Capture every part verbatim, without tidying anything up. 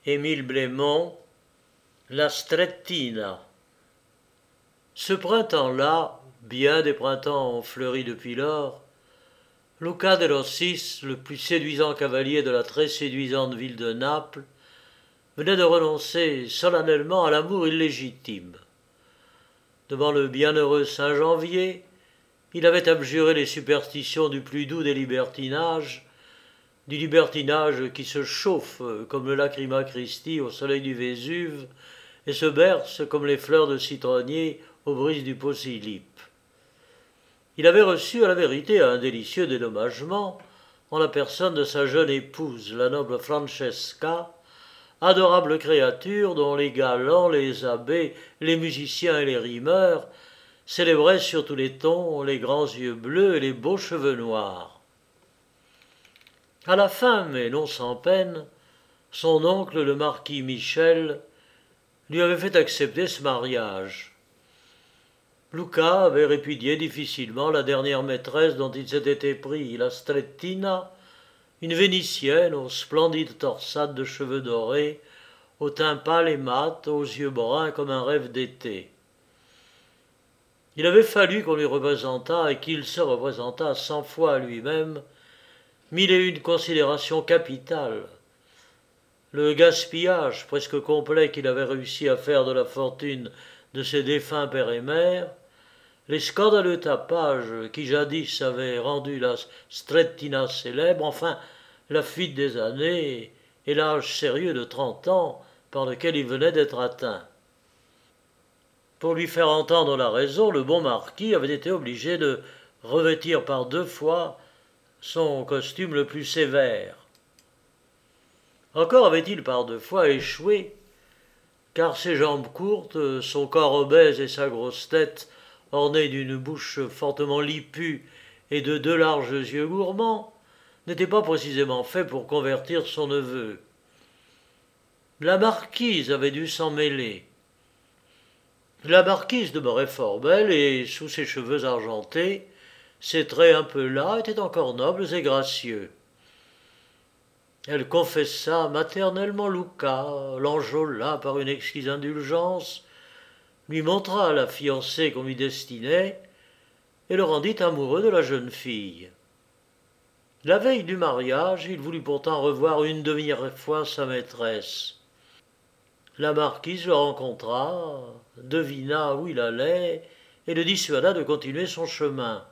Émile Blémont, La Strettina. Ce printemps-là, bien des printemps ont fleuri depuis lors, Luca de Rossis, le plus séduisant cavalier de la très séduisante ville de Naples, venait de renoncer solennellement à l'amour illégitime. Devant le bienheureux Saint-Janvier, il avait abjuré les superstitions du plus doux des libertinages, du libertinage qui se chauffe comme le Lacryma Christi au soleil du Vésuve et se berce comme les fleurs de citronnier aux brises du Posillipe. Il avait reçu à la vérité un délicieux dédommagement en la personne de sa jeune épouse, la noble Francesca, adorable créature dont les galants, les abbés, les musiciens et les rimeurs célébraient sur tous les tons les grands yeux bleus et les beaux cheveux noirs. À la fin, mais non sans peine, son oncle, le marquis Michel, lui avait fait accepter ce mariage. Luca avait répudié difficilement la dernière maîtresse dont il s'était épris, la Strettina, une Vénitienne aux splendides torsades de cheveux dorés, au teint pâle et mat, aux yeux bruns comme un rêve d'été. Il avait fallu qu'on lui représentât et qu'il se représentât cent fois à lui-même mille et une considérations capitales. Le gaspillage presque complet qu'il avait réussi à faire de la fortune de ses défunts père et mère, les scandaleux tapages qui jadis avaient rendu la Strettina célèbre, enfin la fuite des années et l'âge sérieux de trente ans par lequel il venait d'être atteint. Pour lui faire entendre la raison, le bon marquis avait été obligé de revêtir par deux fois son costume le plus sévère. Encore avait-il par deux fois échoué, car ses jambes courtes, son corps obèse et sa grosse tête, ornée d'une bouche fortement lipue et de deux larges yeux gourmands, n'étaient pas précisément faits pour convertir son neveu. La marquise avait dû s'en mêler. La marquise demeurait fort belle et, sous ses cheveux argentés, ses traits un peu las étaient encore nobles et gracieux. Elle confessa maternellement Luca, l'enjôla par une exquise indulgence, lui montra la fiancée qu'on lui destinait et le rendit amoureux de la jeune fille. La veille du mariage, il voulut pourtant revoir une demi fois sa maîtresse. La marquise le rencontra, devina où il allait et le dissuada de continuer son chemin.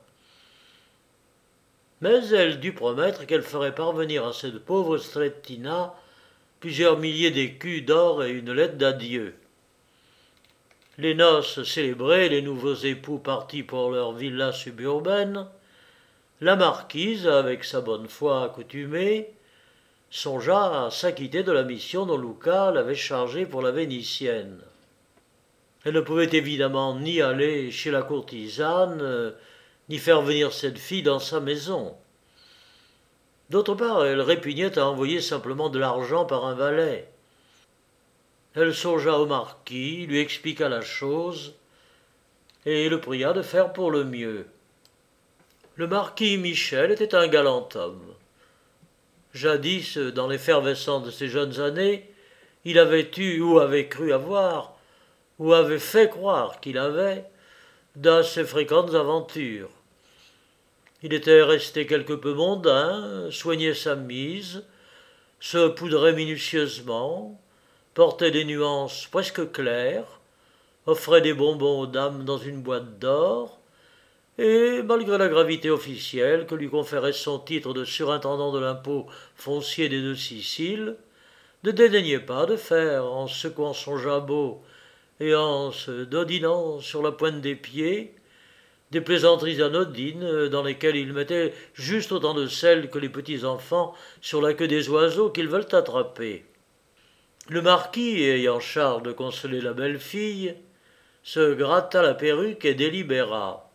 Mais elle dut promettre qu'elle ferait parvenir à cette pauvre Strettina plusieurs milliers d'écus d'or et une lettre d'adieu. Les noces célébrées, les nouveaux époux partis pour leur villa suburbaine, la marquise, avec sa bonne foi accoutumée, songea à s'acquitter de la mission dont Luca l'avait chargée pour la Vénitienne. Elle ne pouvait évidemment ni aller chez la courtisane, ni faire venir cette fille dans sa maison. D'autre part, elle répugnait à envoyer simplement de l'argent par un valet. Elle songea au marquis, lui expliqua la chose, et le pria de faire pour le mieux. Le marquis Michel était un galant homme. Jadis, dans l'effervescence de ses jeunes années, il avait eu ou avait cru avoir, ou avait fait croire qu'il avait, d'assez fréquentes aventures. Il était resté quelque peu mondain, soignait sa mise, se poudrait minutieusement, portait des nuances presque claires, offrait des bonbons aux dames dans une boîte d'or, et, malgré la gravité officielle que lui conférait son titre de surintendant de l'impôt foncier des deux Siciles, ne dédaignait pas de faire, en secouant son jabot et en se dodinant sur la pointe des pieds, des plaisanteries anodines dans lesquelles il mettait juste autant de sel que les petits enfants sur la queue des oiseaux qu'ils veulent attraper. Le marquis, ayant charge de consoler la belle fille, se gratta la perruque et délibéra.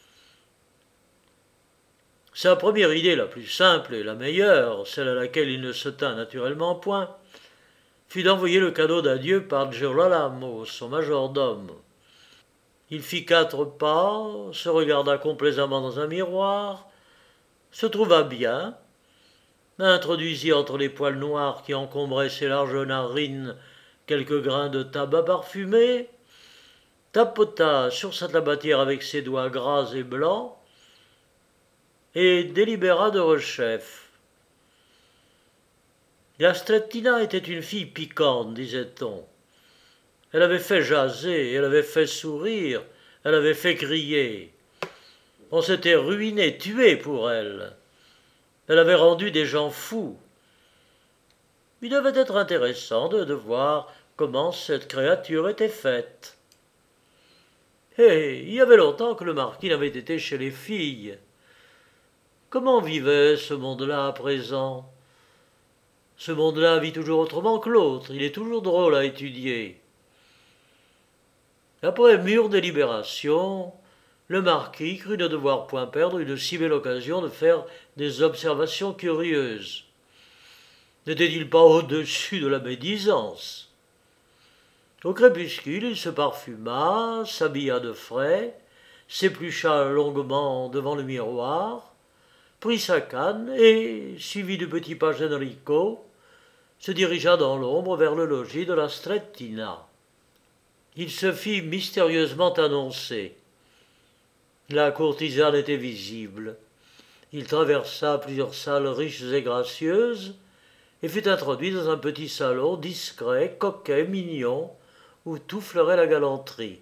Sa première idée, la plus simple et la meilleure, celle à laquelle il ne se tint naturellement point, fut d'envoyer le cadeau d'adieu par Girolamo, son majordome. Il fit quatre pas, se regarda complaisamment dans un miroir, se trouva bien, introduisit entre les poils noirs qui encombraient ses larges narines quelques grains de tabac parfumé, tapota sur sa tabatière avec ses doigts gras et blancs, et délibéra de rechef. La Strettina était une fille piquante, disait-on. Elle avait fait jaser, elle avait fait sourire, elle avait fait crier. On s'était ruiné, tué pour elle. Elle avait rendu des gens fous. Il devait être intéressant de, de voir comment cette créature était faite. Et il y avait longtemps que le marquis n'avait été chez les filles. Comment vivait ce monde-là à présent? Ce monde-là vit toujours autrement que l'autre, il est toujours drôle à étudier. Après mûre délibération, le marquis crut ne devoir point perdre une si belle occasion de faire des observations curieuses. N'était-il pas au-dessus de la médisance? Au crépuscule, il se parfuma, s'habilla de frais, s'éplucha longuement devant le miroir, prit sa canne et, suivi du petit page Enrico, se dirigea dans l'ombre vers le logis de la Strettina. Il se fit mystérieusement annoncer. La courtisane était visible. Il traversa plusieurs salles riches et gracieuses et fut introduit dans un petit salon discret, coquet, mignon, où tout fleurait la galanterie.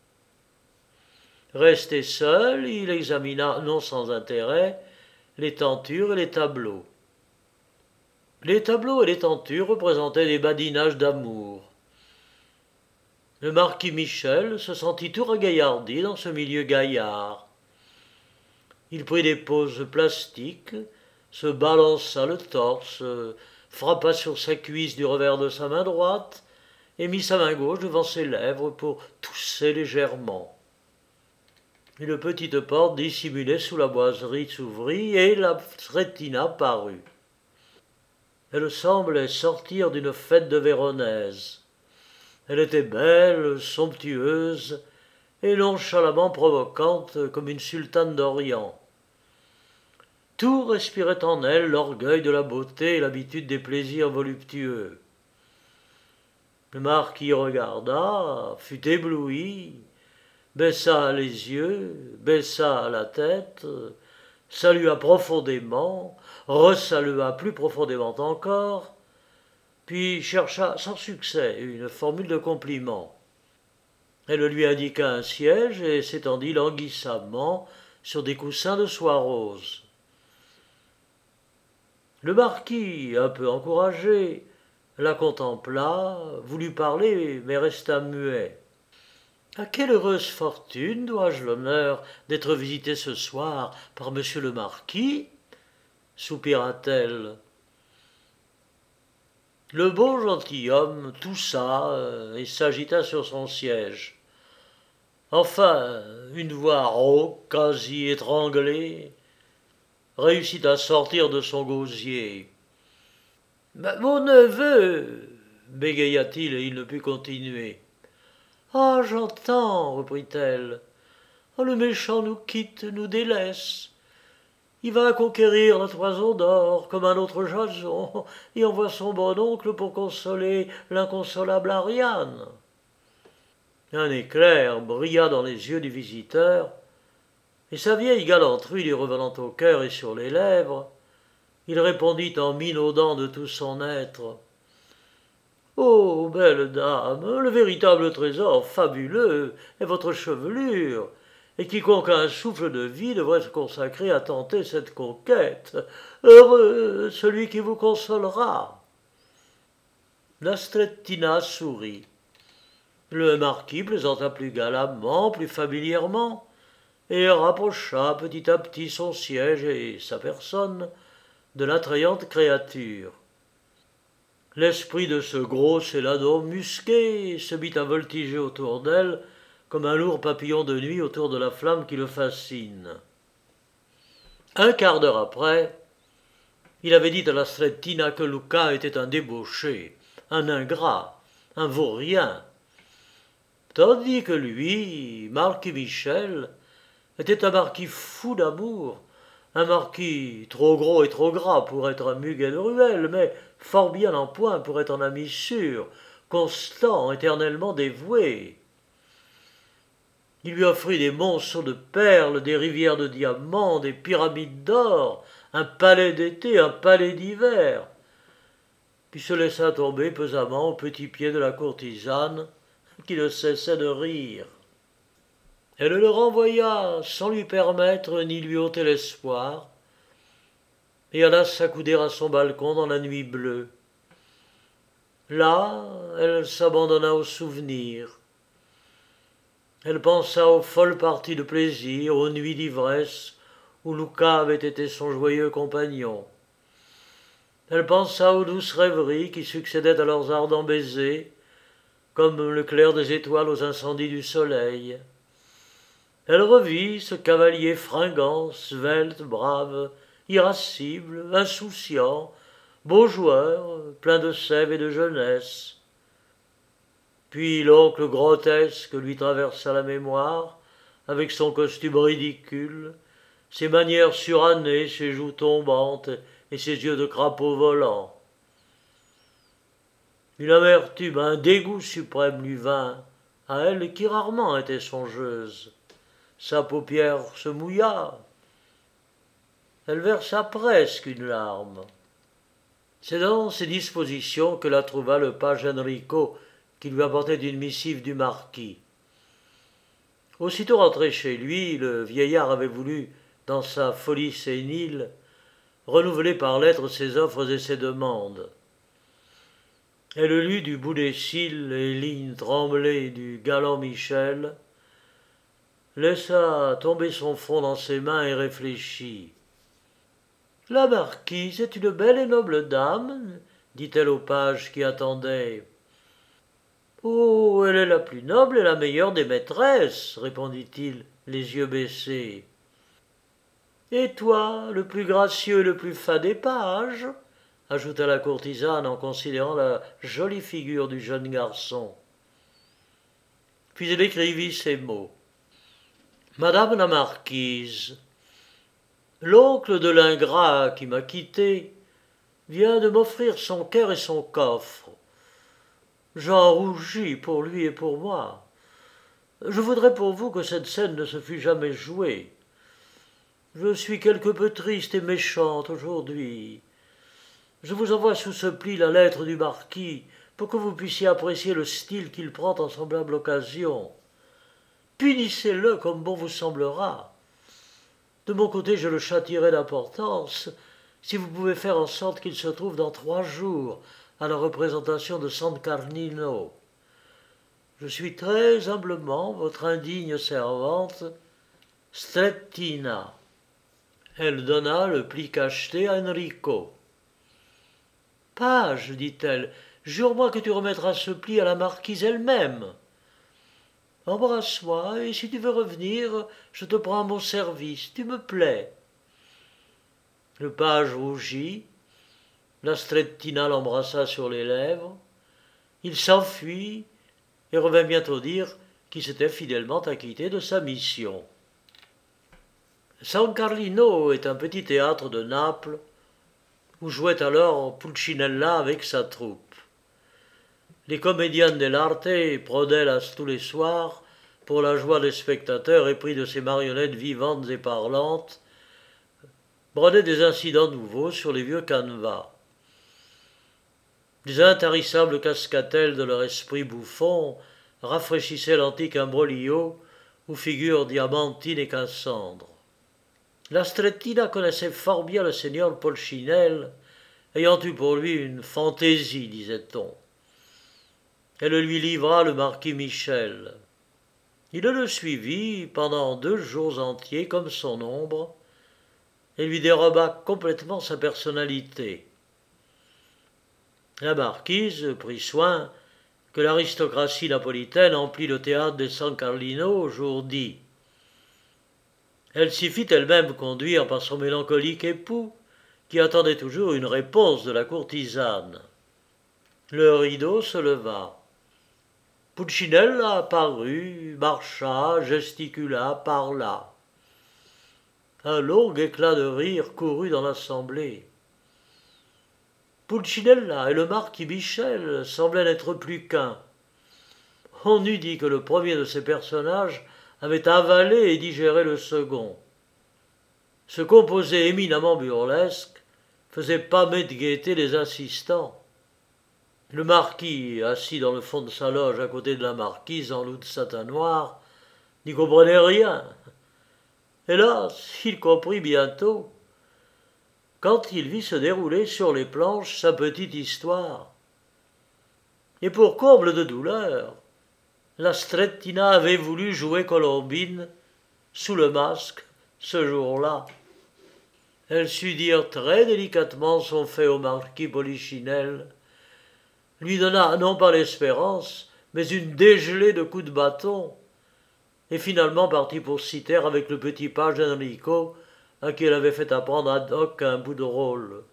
Resté seul, il examina, non sans intérêt, les tentures et les tableaux. Les tableaux et les tentures représentaient des badinages d'amour. Le marquis Michel se sentit tout regaillardi dans ce milieu gaillard. Il prit des poses plastiques, se balança le torse, frappa sur sa cuisse du revers de sa main droite et mit sa main gauche devant ses lèvres pour tousser légèrement. Une petite porte dissimulée sous la boiserie s'ouvrit et la Strettina parut. Elle semblait sortir d'une fête de Véronèse. Elle était belle, somptueuse et nonchalamment provocante comme une sultane d'Orient. Tout respirait en elle l'orgueil de la beauté et l'habitude des plaisirs voluptueux. Le marquis regarda, fut ébloui, baissa les yeux, baissa la tête, salua profondément, resalua plus profondément encore, puis chercha sans succès une formule de compliment. Elle lui indiqua un siège et s'étendit languissamment sur des coussins de soie rose. Le marquis, un peu encouragé, la contempla, voulut parler, mais resta muet. « À quelle heureuse fortune dois-je l'honneur d'être visité ce soir par monsieur le marquis ?» soupira-t-elle. Le beau gentilhomme toussa et s'agita sur son siège. Enfin, une voix rauque, quasi étranglée, réussit à sortir de son gosier. « Mon neveu !» bégaya-t-il et il ne put continuer. « Ah, j'entends, reprit-elle. Ah, le méchant nous quitte, nous délaisse. Il va conquérir la toison d'or comme un autre Jason et envoie son bon oncle pour consoler l'inconsolable Ariane. » Un éclair brilla dans les yeux du visiteur, et sa vieille galanterie lui revenant au cœur et sur les lèvres, il répondit en minaudant de tout son être. « Ô belle dame, le véritable trésor fabuleux est votre chevelure, et quiconque a un souffle de vie devrait se consacrer à tenter cette conquête. Heureux celui qui vous consolera. » La Strettina sourit. Le marquis plaisanta plus galamment, plus familièrement, et rapprocha petit à petit son siège et sa personne de l'attrayante créature. L'esprit de ce gros céladon musqué se mit à voltiger autour d'elle comme un lourd papillon de nuit autour de la flamme qui le fascine. Un quart d'heure après, il avait dit à la Strettina que Luca était un débauché, un ingrat, un vaurien, tandis que lui, marquis Michel, était un marquis fou d'amour, Un marquis trop gros et trop gras pour être un muguet de ruelle, mais fort bien en point pour être un ami sûr, constant, éternellement dévoué. Il lui offrit des monceaux de perles, des rivières de diamants, des pyramides d'or, un palais d'été, un palais d'hiver, puis se laissa tomber pesamment aux petits pieds de la courtisane, qui ne cessait de rire. Elle le renvoya sans lui permettre ni lui ôter l'espoir, et alla s'accouder à son balcon dans la nuit bleue. Là, elle s'abandonna aux souvenirs. Elle pensa aux folles parties de plaisir, aux nuits d'ivresse, où Luca avait été son joyeux compagnon. Elle pensa aux douces rêveries qui succédaient à leurs ardents baisers, comme le clair des étoiles aux incendies du soleil. Elle revit ce cavalier fringant, svelte, brave, irascible, insouciant, beau joueur, plein de sève et de jeunesse. Puis l'oncle grotesque lui traversa la mémoire, avec son costume ridicule, ses manières surannées, ses joues tombantes et ses yeux de crapaud volant. Une amertume, un dégoût suprême lui vint, à elle qui rarement était songeuse. Sa paupière se mouilla. Elle versa presque une larme. C'est dans ces dispositions que la trouva le page Enrico, qui lui apportait une missive du marquis. Aussitôt rentré chez lui, le vieillard avait voulu, dans sa folie sénile, renouveler par lettres ses offres et ses demandes. Elle lut du bout des cils les lignes tremblées du galant Michel, laissa tomber son front dans ses mains et réfléchit. « La marquise est une belle et noble dame, dit-elle au page qui attendait. « Oh, elle est la plus noble et la meilleure des maîtresses, répondit-il, les yeux baissés. Et toi, le plus gracieux et le plus fat des pages, ajouta la courtisane en considérant la jolie figure du jeune garçon. Puis elle écrivit ces mots. Madame la marquise, l'oncle de l'ingrat qui m'a quitté vient de m'offrir son cœur et son coffre. J'en rougis pour lui et pour moi. Je voudrais pour vous que cette scène ne se fût jamais jouée. Je suis quelque peu triste et méchante aujourd'hui. Je vous envoie sous ce pli la lettre du marquis pour que vous puissiez apprécier le style qu'il prend en semblable occasion. Punissez-le comme bon vous semblera. De mon côté, je le châtierai d'importance si vous pouvez faire en sorte qu'il se trouve dans trois jours à la représentation de San Carlino. Je suis très humblement votre indigne servante, Strettina. Elle donna le pli cacheté à Enrico. Page, dit-elle, jure-moi que tu remettras ce pli à la marquise elle-même. Embrasse-moi, et si tu veux revenir, je te prends à mon service, tu me plais. Le page rougit, la Strettina l'embrassa sur les lèvres, il s'enfuit et revint bientôt dire qu'il s'était fidèlement acquitté de sa mission. San Carlino est un petit théâtre de Naples où jouait alors Pulcinella avec sa troupe. Les comédiens dell'arte prodèlent tous les soirs, pour la joie des spectateurs épris de ces marionnettes vivantes et parlantes, brodaient des incidents nouveaux sur les vieux canevas. Les intarissables cascatelles de leur esprit bouffon rafraîchissaient l'antique imbroglio où figurent Diamantine et Cassandre. La Strettina connaissait fort bien le seigneur Polchinelle, ayant eu pour lui une fantaisie, disait-on. Elle lui livra le marquis Michel. Il le suivit pendant deux jours entiers comme son ombre, et lui déroba complètement sa personnalité. La marquise prit soin que l'aristocratie napolitaine emplit le théâtre de San Carlino au jour dit. Elle s'y fit elle-même conduire par son mélancolique époux, qui attendait toujours une réponse de la courtisane. Le rideau se leva. Pulcinella apparut, marcha, gesticula, parla. Un long éclat de rire courut dans l'assemblée. Pulcinella et le marquis Michel semblaient n'être plus qu'un. On eût dit que le premier de ces personnages avait avalé et digéré le second. Ce composé éminemment burlesque faisait pâmer de gaieté les assistants. Le marquis, assis dans le fond de sa loge à côté de la marquise en loup de satin noir, n'y comprenait rien. Hélas, il comprit bientôt, quand il vit se dérouler sur les planches sa petite histoire. Et pour comble de douleur, la Strettina avait voulu jouer Colombine sous le masque ce jour-là. Elle sut dire très délicatement son fait au marquis Polichinelle, lui donna non pas l'espérance, mais une dégelée de coups de bâton, et finalement partit pour Cythère avec le petit page Enrico, à qui elle avait fait apprendre ad hoc un bout de rôle.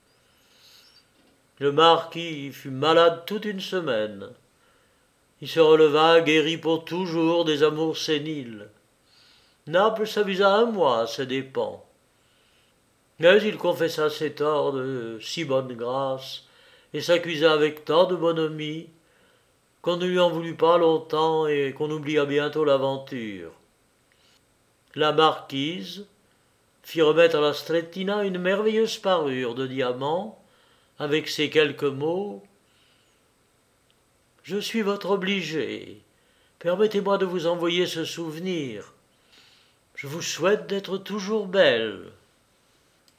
Le marquis fut malade toute une semaine. Il se releva guéri pour toujours des amours séniles. Naples s'amusa un mois à ses dépens. Mais il confessa ses torts de si bonne grâce et s'accusa avec tant de bonhomie qu'on ne lui en voulut pas longtemps et qu'on oublia bientôt l'aventure. La marquise fit remettre à la Strettina une merveilleuse parure de diamants avec ces quelques mots « Je suis votre obligé. Permettez-moi de vous envoyer ce souvenir. Je vous souhaite d'être toujours belle. »